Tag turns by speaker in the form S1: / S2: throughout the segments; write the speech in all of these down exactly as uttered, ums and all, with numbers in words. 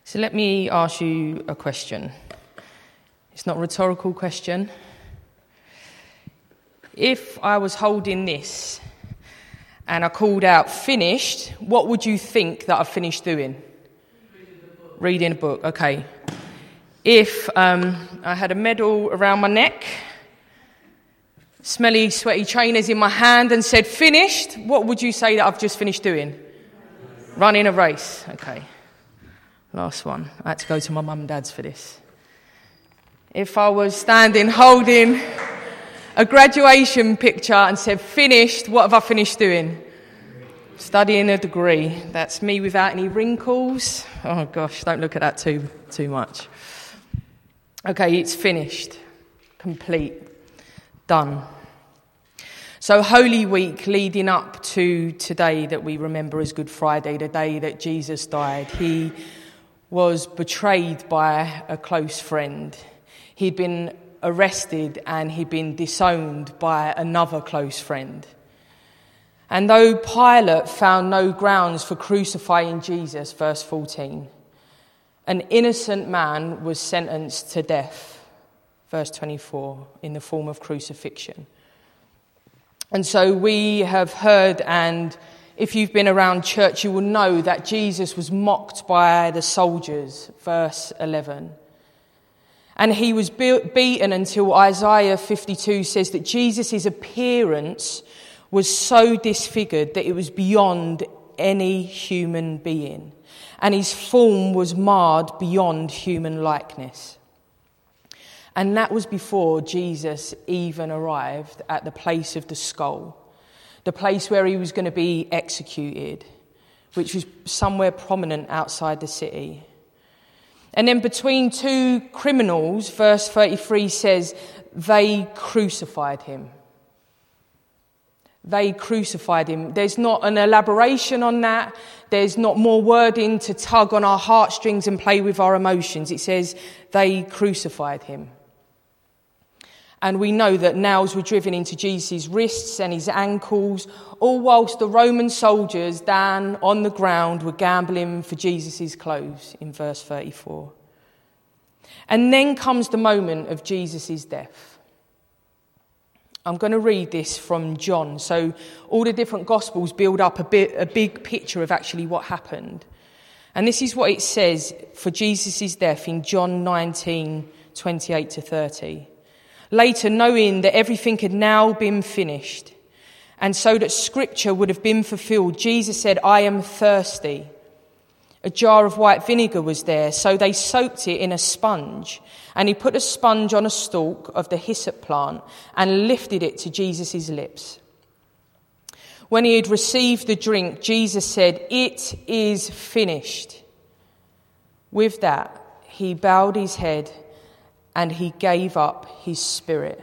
S1: So let me ask you a question. It's not a rhetorical question. If I was holding this and I called out finished, what would you think that I've finished doing? Reading a book. Reading a book, okay. If um, I had a medal around my neck, smelly, sweaty trainers in my hand and said finished, what would you say that I've just finished doing? Running a race, okay. Last one. I had to go to my mum and dad's for this. If I was standing holding a graduation picture and said finished, what have I finished doing? Studying a degree. That's me without any wrinkles. Oh gosh, don't look at that too too much. Okay, it's finished. Complete. Done. So Holy Week leading up to today that we remember as Good Friday, the day that Jesus died, he was betrayed by a close friend. He'd been arrested and he'd been disowned by another close friend. And though Pilate found no grounds for crucifying Jesus, verse fourteen, an innocent man was sentenced to death, verse twenty-four, in the form of crucifixion. And so we have heard, and if you've been around church, you will know that Jesus was mocked by the soldiers, verse eleven. And he was beaten until Isaiah fifty-two says that Jesus' appearance was so disfigured that it was beyond any human being. And his form was marred beyond human likeness. And that was before Jesus even arrived at the place of the skull, the place where he was going to be executed, which was somewhere prominent outside the city. And then between two criminals, verse thirty-three says, they crucified him. They crucified him. There's not an elaboration on that. There's not more wording to tug on our heartstrings and play with our emotions. It says they crucified him. And we know that nails were driven into Jesus' wrists and his ankles, all whilst the Roman soldiers down on the ground were gambling for Jesus' clothes, in verse thirty-four. And then comes the moment of Jesus' death. I'm going to read this from John. So all the different Gospels build up a bit, a big picture of actually what happened. And this is what it says for Jesus' death in John nineteen, twenty-eight to thirty. Later, knowing that everything had now been finished, and so that Scripture would have been fulfilled, Jesus said, I am thirsty. A jar of white vinegar was there, so they soaked it in a sponge, and he put a sponge on a stalk of the hyssop plant and lifted it to Jesus' lips. When he had received the drink, Jesus said, it is finished. With that, he bowed his head and he gave up his spirit.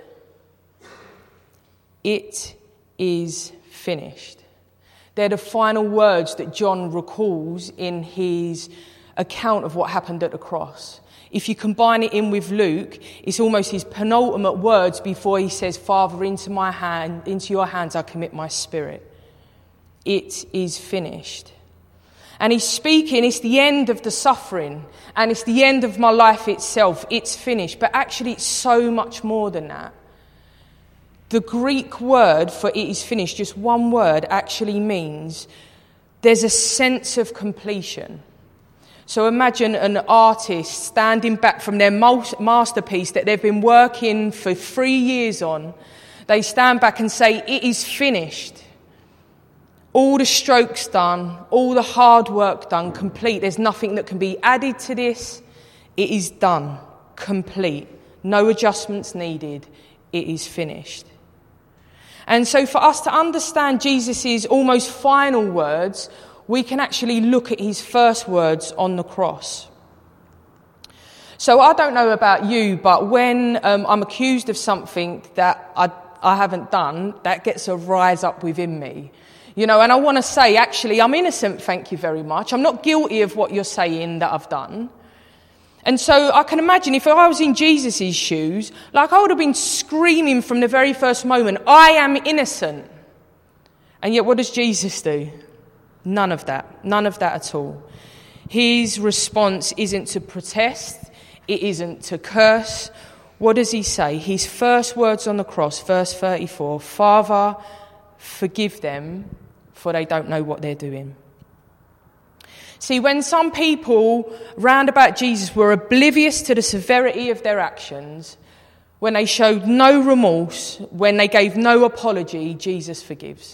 S1: It is finished. They're the final words that John recalls in his account of what happened at the cross. If you combine it in with Luke, it's almost his penultimate words before he says, Father, into my hand, into your hands I commit my spirit. It is finished. And he's speaking, it's the end of the suffering, and it's the end of my life itself. It's finished. But actually, it's so much more than that. The Greek word for it is finished, just one word, actually means there's a sense of completion. So imagine an artist standing back from their masterpiece that they've been working for three years on. They stand back and say, it is finished. All the strokes done, all the hard work done, complete. There's nothing that can be added to this. It is done, complete. No adjustments needed. It is finished. And so for us to understand Jesus' almost final words, we can actually look at his first words on the cross. So I don't know about you, but when um, I'm accused of something that I, I haven't done, that gets a rise up within me. You know, and I want to say, actually, I'm innocent, thank you very much. I'm not guilty of what you're saying that I've done. And so I can imagine if I was in Jesus' shoes, like I would have been screaming from the very first moment, I am innocent. And yet what does Jesus do? None of that. None of that at all. His response isn't to protest. It isn't to curse. What does he say? His first words on the cross, verse thirty-four, Father, forgive them, for they don't know what they're doing. See, when some people round about Jesus were oblivious to the severity of their actions, when they showed no remorse, when they gave no apology, Jesus forgives.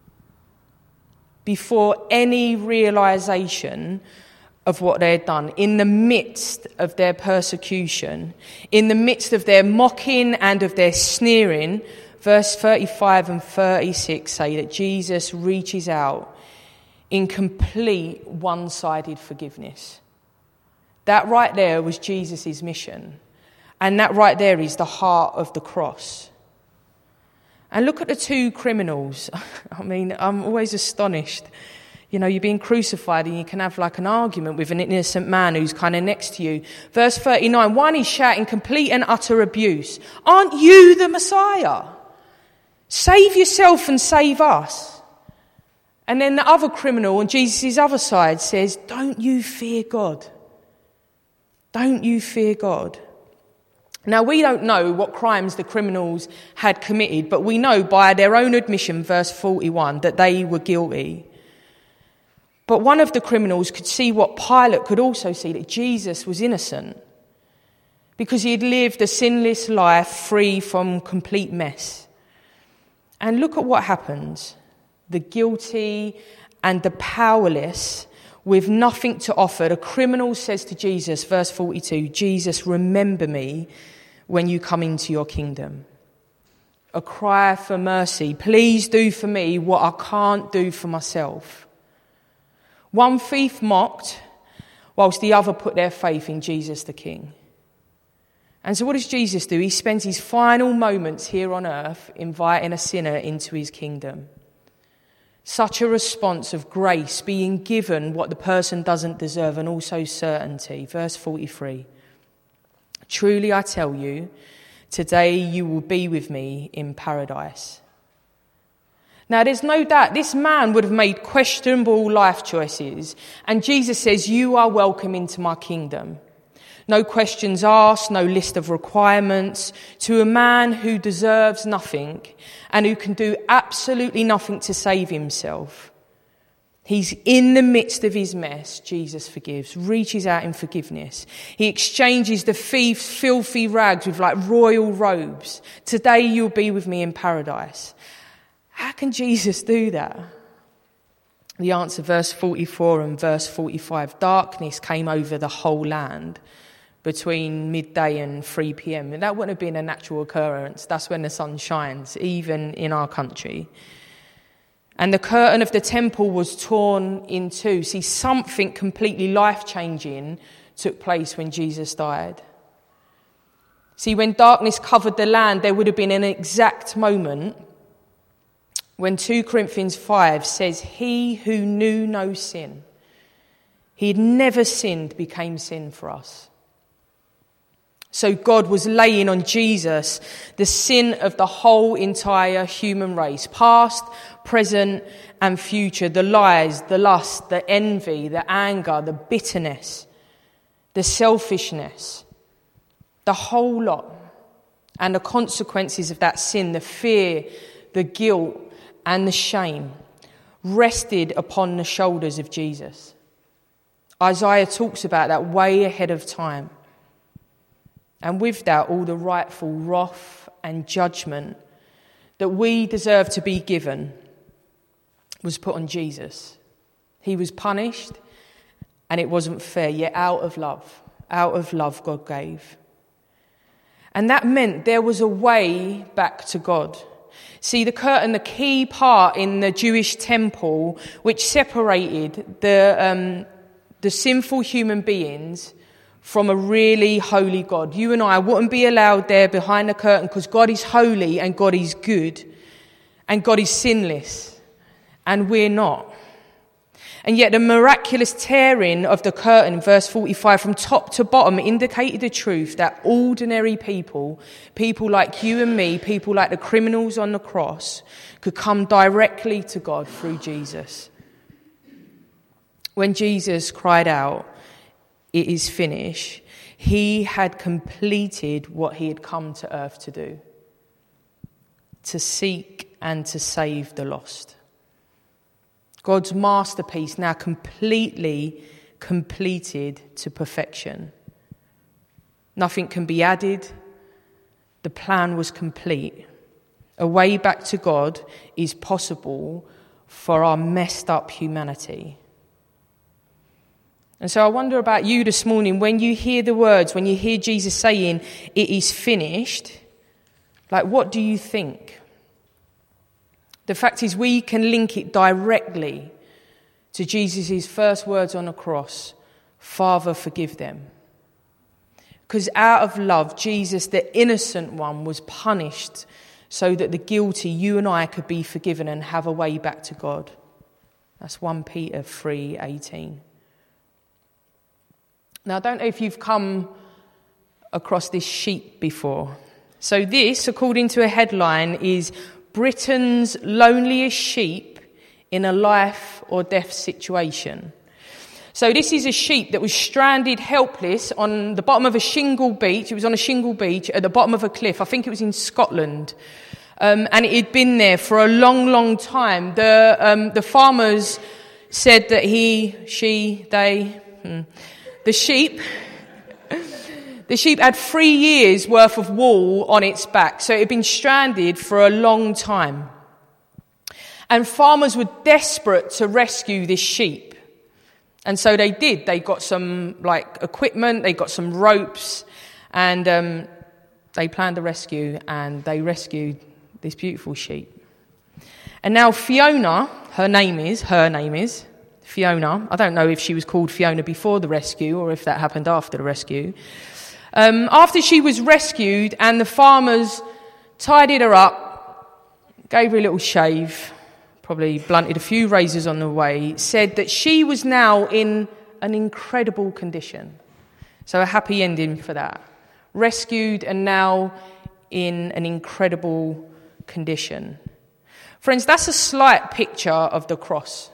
S1: Before any realisation of what they had done, in the midst of their persecution, in the midst of their mocking and of their sneering, verse thirty-five and thirty-six say that Jesus reaches out in complete one-sided forgiveness. That right there was Jesus' mission. And that right there is the heart of the cross. And look at the two criminals. I mean, I'm always astonished. You know, you're being crucified and you can have like an argument with an innocent man who's kind of next to you. Verse thirty-nine, one is shouting complete and utter abuse. Aren't you the Messiah? Save yourself and save us. And then the other criminal on Jesus' other side says, don't you fear God? Don't you fear God? Now, we don't know what crimes the criminals had committed, but we know by their own admission, verse forty-one, that they were guilty. But one of the criminals could see what Pilate could also see, that Jesus was innocent, because he had lived a sinless life free from complete mess. And look at what happens. The guilty and the powerless, with nothing to offer. The criminal says to Jesus, verse forty-two, Jesus, remember me when you come into your kingdom. A cry for mercy. Please do for me what I can't do for myself. One thief mocked, whilst the other put their faith in Jesus the King. And so what does Jesus do? He spends his final moments here on earth inviting a sinner into his kingdom. Such a response of grace, being given what the person doesn't deserve, and also certainty. Verse forty-three. Truly I tell you, today you will be with me in paradise. Now there's no doubt this man would have made questionable life choices, and Jesus says, you are welcome into my kingdom. No questions asked, no list of requirements, to a man who deserves nothing and who can do absolutely nothing to save himself. He's in the midst of his mess. Jesus forgives, reaches out in forgiveness. He exchanges the thief's filthy rags with like royal robes. Today you'll be with me in paradise. How can Jesus do that? The answer, verse forty-four and verse forty-five. Darkness came over the whole land between midday and three p.m. And that wouldn't have been a natural occurrence. That's when the sun shines, even in our country. And the curtain of the temple was torn in two. See, something completely life-changing took place when Jesus died. See, when darkness covered the land, there would have been an exact moment when Second Corinthians five says, he who knew no sin, he had never sinned, became sin for us. So God was laying on Jesus the sin of the whole entire human race, past, present and future, the lies, the lust, the envy, the anger, the bitterness, the selfishness, the whole lot, and the consequences of that sin, the fear, the guilt and the shame rested upon the shoulders of Jesus. Isaiah talks about that way ahead of time. And with that, all the rightful wrath and judgment that we deserve to be given was put on Jesus. He was punished, and it wasn't fair, yet out of love, out of love God gave. And that meant there was a way back to God. See, the curtain, the key part in the Jewish temple, which separated the um, the sinful human beings from a really holy God. You and I wouldn't be allowed there behind the curtain because God is holy and God is good and God is sinless and we're not. And yet the miraculous tearing of the curtain, verse forty-five, from top to bottom indicated the truth that ordinary people, people like you and me, people like the criminals on the cross, could come directly to God through Jesus. When Jesus cried out, "It is finished," he had completed what he had come to earth to do, to seek and to save the lost. God's masterpiece now completely completed to perfection. Nothing can be added. The plan was complete. A way back to God is possible for our messed up humanity. And so I wonder about you this morning, when you hear the words, when you hear Jesus saying, "It is finished," like, what do you think? The fact is, we can link it directly to Jesus' first words on the cross, "Father, forgive them." Because out of love, Jesus, the innocent one, was punished so that the guilty, you and I, could be forgiven and have a way back to God. That's First Peter three eighteen. Now, I don't know if you've come across this sheet before. So this, according to a headline, is Britain's loneliest sheep in a life or death situation. So this is a sheep that was stranded helpless on the bottom of a shingle beach. It was on a shingle beach at the bottom of a cliff. I think it was in Scotland. Um, and it had been there for a long, long time. The um, the farmers said that he, she, they, hmm, the sheep, the sheep had three years worth of wool on its back. So it had been stranded for a long time. And farmers were desperate to rescue this sheep. And so they did. They got some like equipment, they got some ropes, and um, they planned a rescue, and they rescued this beautiful sheep. And now Fiona, her name is, her name is, Fiona. I don't know if she was called Fiona before the rescue or if that happened after the rescue. Um, after she was rescued and the farmers tidied her up, gave her a little shave, probably blunted a few razors on the way, said that she was now in an incredible condition. So a happy ending for that. Rescued and now in an incredible condition. Friends, that's a slight picture of the cross.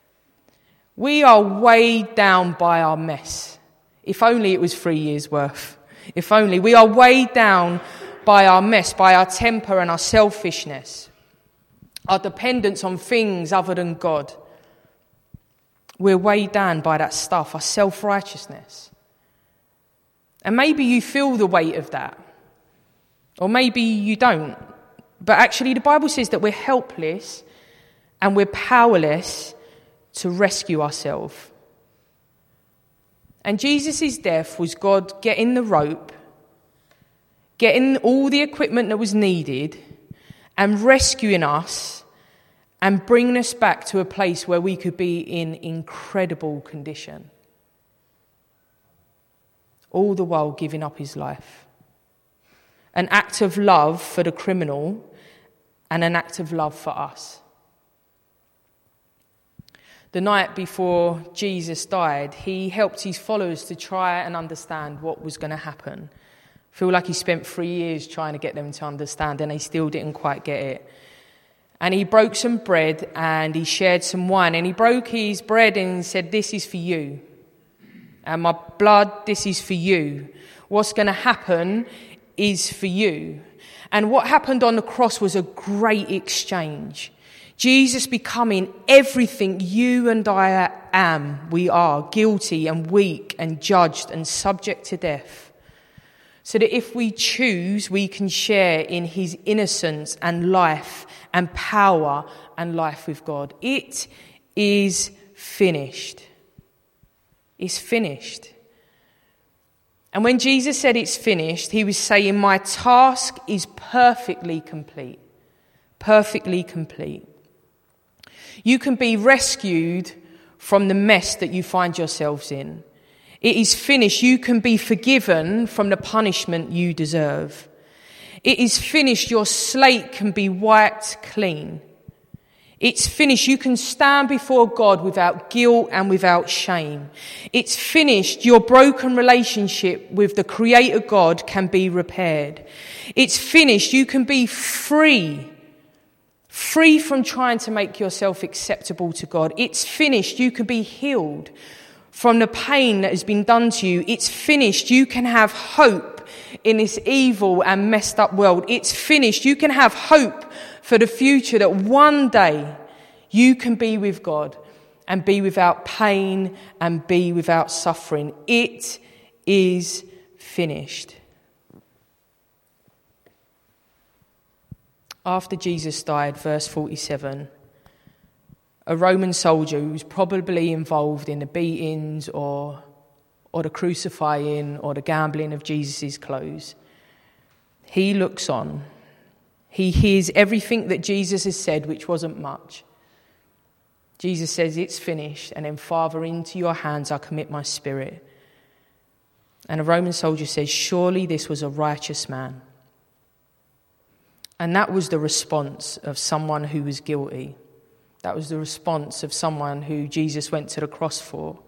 S1: We are weighed down by our mess. If only it was three years' worth. If only. We are weighed down by our mess, by our temper and our selfishness, our dependence on things other than God. We're weighed down by that stuff, our self-righteousness. And maybe you feel the weight of that. Or maybe you don't. But actually the Bible says that we're helpless and we're powerless to rescue ourselves. And Jesus' death was God getting the rope, getting all the equipment that was needed, and rescuing us and bringing us back to a place where we could be in incredible condition. All the while giving up his life. An act of love for the criminal and an act of love for us. The night before Jesus died, he helped his followers to try and understand what was going to happen. I feel like he spent three years trying to get them to understand, and they still didn't quite get it. And he broke some bread and he shared some wine, and he broke his bread and he said, "This is for you. And my blood, this is for you. What's going to happen is for you." And what happened on the cross was a great exchange. Jesus becoming everything you and I am, we are, guilty and weak and judged and subject to death. So that if we choose, we can share in his innocence and life and power and life with God. It is finished. It's finished. And when Jesus said it's finished, he was saying, my task is perfectly complete. Perfectly complete. You can be rescued from the mess that you find yourselves in. It is finished. You can be forgiven from the punishment you deserve. It is finished. Your slate can be wiped clean. It's finished. You can stand before God without guilt and without shame. It's finished. Your broken relationship with the Creator God can be repaired. It's finished. You can be free Free from trying to make yourself acceptable to God. It's finished. You can be healed from the pain that has been done to you. It's finished. You can have hope in this evil and messed up world. It's finished. You can have hope for the future, that one day you can be with God and be without pain and be without suffering. It is finished. After Jesus died, verse forty-seven, a Roman soldier who was probably involved in the beatings or, or the crucifying or the gambling of Jesus' clothes, he looks on. He hears everything that Jesus has said, which wasn't much. Jesus says, it's finished. And then, Father, into your hands I commit my spirit. And a Roman soldier says, surely this was a righteous man. And that was the response of someone who was guilty. That was the response of someone who Jesus went to the cross for.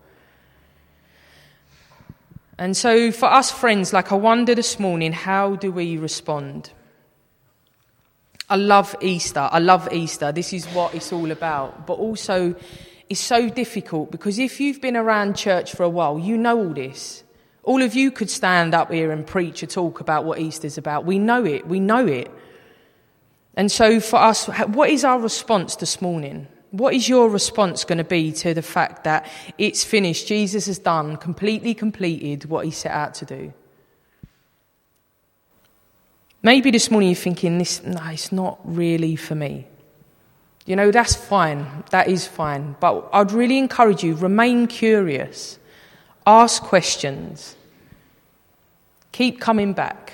S1: And so for us friends, like I wonder this morning, how do we respond? I love Easter. I love Easter. This is what it's all about. But also, it's so difficult because if you've been around church for a while, you know all this. All of you could stand up here and preach or talk about what Easter's about. We know it. We know it. And so for us, what is our response this morning? What is your response going to be to the fact that it's finished? Jesus has done, completely completed what he set out to do. Maybe this morning you're thinking, "This, no, it's not really for me." You know, that's fine. That is fine. But I'd really encourage you, remain curious. Ask questions. Keep coming back.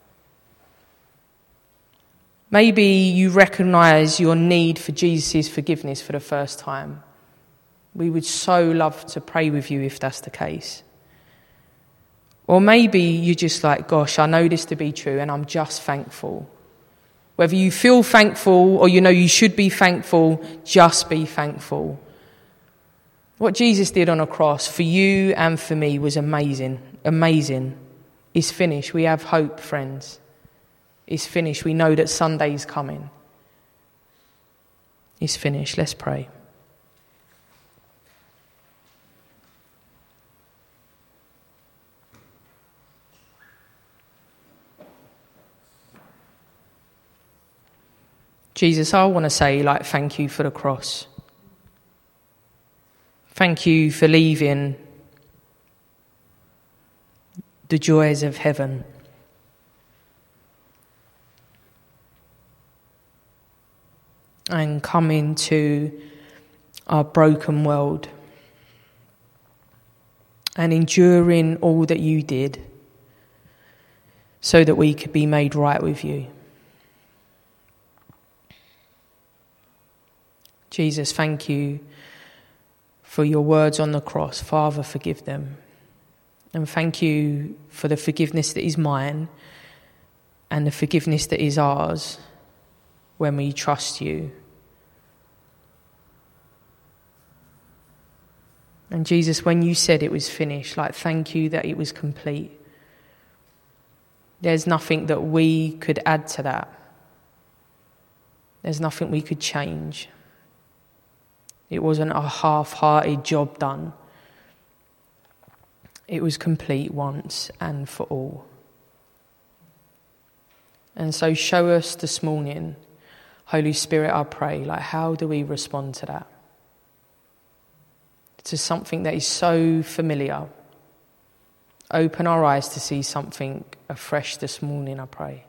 S1: Maybe you recognise your need for Jesus' forgiveness for the first time. We would so love to pray with you if that's the case. Or maybe you're just like, gosh, I know this to be true and I'm just thankful. Whether you feel thankful or you know you should be thankful, just be thankful. What Jesus did on a cross for you and for me was amazing. Amazing. It's finished. We have hope, friends. It's finished. We know that Sunday's coming. It's finished. Let's pray. Jesus, I want to say, like, thank you for the cross. Thank you for leaving the joys of heaven. And come into our broken world. And enduring all that you did so that we could be made right with you. Jesus, thank you for your words on the cross. Father, forgive them. And thank you for the forgiveness that is mine and the forgiveness that is ours when we trust you. And Jesus, when you said it was finished, like, thank you that it was complete. There's nothing that we could add to that. There's nothing we could change. It wasn't a half-hearted job done. It was complete once and for all. And so show us this morning, Holy Spirit, I pray, like, how do we respond to that? To something that is so familiar. Open our eyes to see something afresh this morning, I pray.